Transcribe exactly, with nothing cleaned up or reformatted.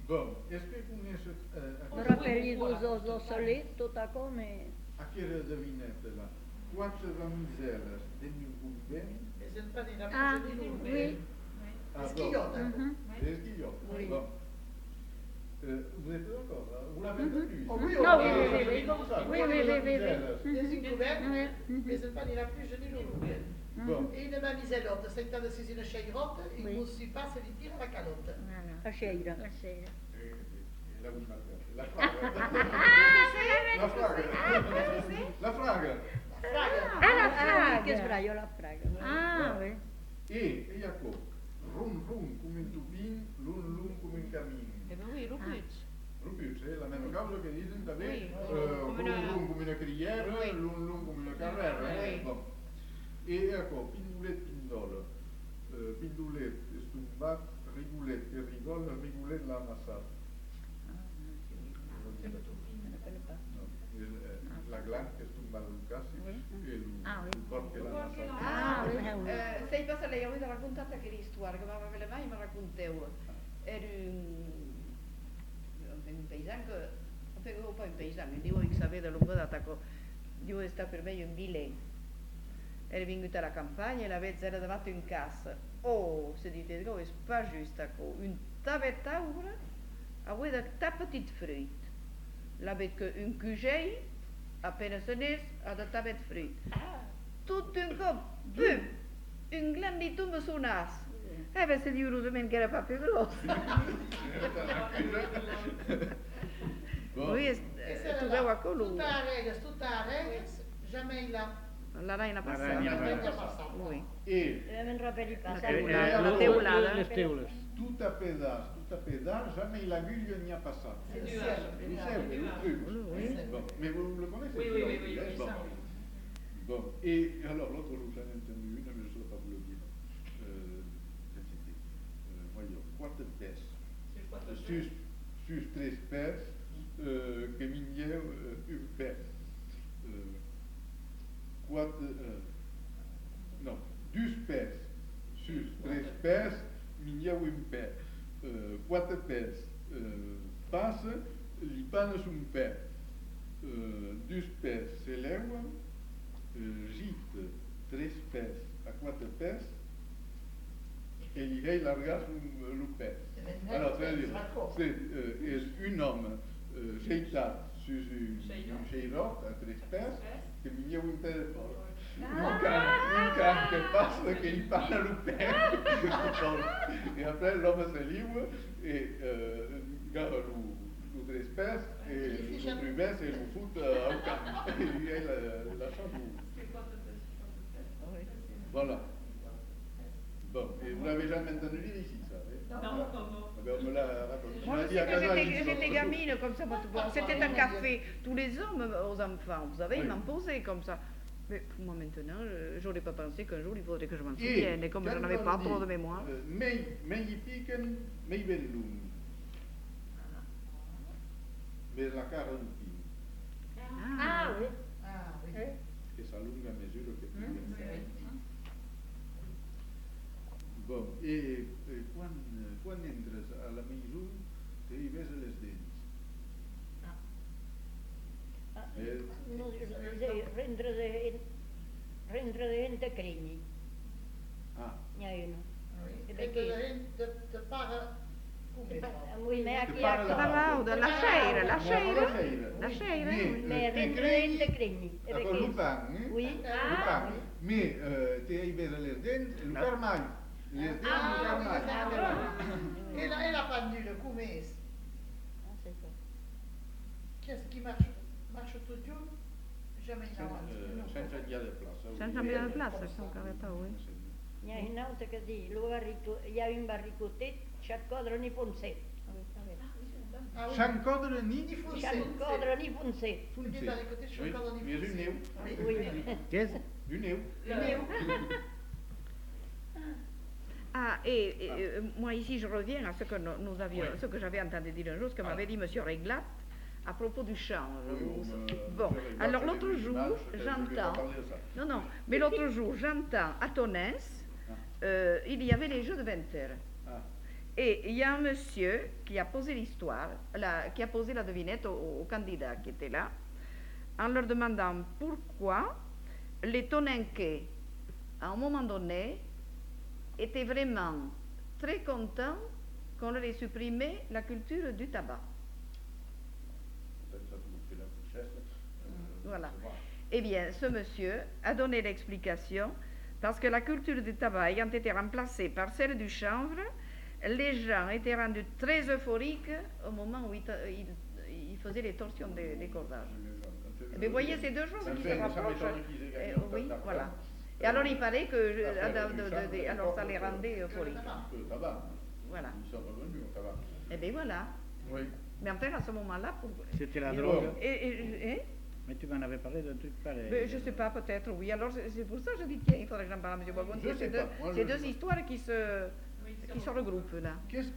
Bom, est-ce que vous connaissez... Mi rappelli lo, lo soletto, ta come... A che era devinete là? Quattro damiselas de un convent? És el panera Ah, de l'un. oui. Ah, Esquillota. Mhm. Esquillota. Oui. Bon. Euh, vous êtes d'accord là? Vous l'avez entendu? Oh, oui, No, oh, oui, oui, oui, oui, Comme ça, oui, quattro oui, oui, oui, damiselas. oui. Les incouvert, Mhm. és el panera plus de l'un. Bon. E una mamiselotta, senza la sisina sceirotta, e Oui. non si passa di tira la calotta. La sceira. La sera. Eh, eh, la una la fraga. La fraga. La fraga. Fraga. Ah, la Ah, che fraga. sbraio la fraga. Ah, oui. E, e Jacob, rum rum come un tubin, lun lun come un cammin. Eh ben oui, Ruputs. Rupius, eh, la même causa che dicono també, Oui, eh, come lun una- lun come una criera, Oui. lun lun come una carrera. Eh? Oui. Bon. E Jacob, pindulet pindola, eh, pindulet stumbat, rigulet e rigol, rigulet la amassat. No, el, eh, la glan que stumba Lucasi e il Ah, oui. porc che l'ha amassat. Ah, oui. oui. Eh, sei pas lei aveva raccontato aquella storia che aveva mai mi raccontava. Era un un paysan che un po' un paysan, mi dico che sapete lungo data che io sta per me un bilet. Era venuta alla campagna e la vezza era davanti in casa. Oh, si dite, oh, è pas giusta, un tabetaura, aveva ta petite fruit. La bête que un cujet, à peine se naît, a de tabet fruit. Tout un cop, boum, un gland di tombe sul naso. Eh ben, c'est du heureusement qu'elle n'est pas plus grosse. Bon. Oui, E è se tu la- veu a colù. Tutta a regas, tutta a regas, jamais la... La reina La passata. reina La passata. Oui. E Deven rappelli La passare. teulada. Eh, La teulada. Les teules. tout à pédas, tout à pédas, jamais la gueule n'y a pas ça. C'est du Vous nuage. savez, le truc. Oui. Bon, mais vous le connaissez? Oui, oui, oui, oui, hein, oui, bon. ça, oui. Bon, et alors l'autre jour, j'en ai entendu une, mais je ne saurais pas vous le dire. Euh, c'était, euh, voyons, quatre pes. Sus, sus tres pes, euh, que migné euh, une pes. Euh, quatre, euh, non, deux pes, sus tres pes, migné une pes. Euh, quatre pes, euh, passe, li panes un pes. Uh, deux pes se leua, uh, gite tres pes a quatre pes, et il est largas un, un pes. Alors, c'est-à-dire, c'est euh, est un homme euh, jeitat sur un, un geirot à tres pes, que migneu un pes de porc. Un can, un can que passe, qu'il parle à un pes. Et après, l'homme se livre, et euh, garde le tres pes, et le plus bête, c'est le foot euh, au camp. Il y a la, la chambre. Voilà. Bon, et vous l'avez jamais entendu dire ici, ça? Non, non, non. Eh ben, on me l'a raconté. Moi, On je l'a dit sais à que Casal, j'étais ici, j'étais l'autre gamine comme ça. Bon, c'était un café tous les hommes aux enfants. Vous savez, ils Oui. m'en posaient comme ça. Mais moi maintenant, je n'aurais pas pensé qu'un jour il faudrait que je m'en jour. souvienne. Et comme je quand n'avais on pas dit, trop de mémoire. euh, Mei, mei piquen, mei bellum. Mais la cara un pin. Ah, oui. Ah, oui. Eh? Que s'allunga a mesura que piquen. Mm. Bon, et, et quan, quan entres a la maison, te hi ves les dents. Ah, Eh, no, de- Rendre de rendre de gente cregni. Ah, N'hi ha uno. Oui. E E perché? de, de, de para... Come fa? Lui me ha Te chi pare ha la- Da lauda, la sceira, la la sceira. sceira. La sceira. Mais, me euh, te rendre de cregni, gente cregni. E d'accord, perché? le pain, hein? Oui. Le Ah, pain. Mais euh, te hi ves les dents, le carmagno. Les dents, Ah, le oui, carmagno. ah, e la, e la pendule, come è? Ah, c'est ça. Qu'est-ce qui marche? Marche tout le jour? Jamais in avanti. Euh, no. senza via de place. Senza via de place, sono caretta, oui. N'hi ha un altro che dice, lo barrico, hi ha un barricotet, xarcodre ni ponset. Ah, oui. S'encodre ni Di fonse. Xarcodre ni ponset. Quindi dare che ti Oui, cercano di mais fonse. un neu. Oui. Oui. Qu'est-ce? Du neu. Ah, et, et, euh, moi ici je reviens à ce que nous, nous avions, Oui. ce que j'avais entendu dire un jour, ce que Ah. m'avait dit Monsieur Réglat à propos du change. Oui, Vous- on, euh, bon, monsieur Réglat, alors c'est l'autre des jour, images, je vais pas j'entends. parler de ça. Non, non, mais l'autre jour, j'entends à Tonnes, Ah. euh, il y avait les Jeux de vingt heures. Ah. Et il y a un monsieur qui a posé l'histoire, la- qui a posé la devinette aux, aux candidats qui étaient là, en leur demandant pourquoi les Toninquais, à un moment donné, étaient vraiment très contents qu'on leur ait supprimé la culture du tabac. Peut-être ça vous fait la richesse. euh, Voilà. je sais pas. Eh bien, ce monsieur a donné l'explication parce que la culture du tabac ayant été remplacée par celle du chanvre, les gens étaient rendus très euphoriques au moment où ils, ta- ils- ils faisaient les torsions des, des cordages. Eh bien, vous voyez, c'est deux choses Ça qui fait- se ça rapprochent. m'étonne qu'ils aient gagné Eh, autant oui, d'argent. voilà. Et alors, il paraît que je- Ça fait de- du de- de- chanvre, de- c'est alors pas ça les que- rendait que le euphoriques. tabac. Que le tabac. Voilà. Ils sont revenus au tabac. Eh bien, voilà. Oui. Mais enfin, à ce moment-là, pour... C'était la Mais drogue. bon. Et, et- hein? Mais tu m'en avais parlé d'un truc pareil. Ben, je sais pas, peut-être, oui. Alors, c'est c'est pour ça que je dis, tiens, il faudrait que j'en parle à M. Bolgontier. Je sais C'est deux, pas. Moi, c'est je- deux histoires qui se, qui se regroupent, là. Qu'est-ce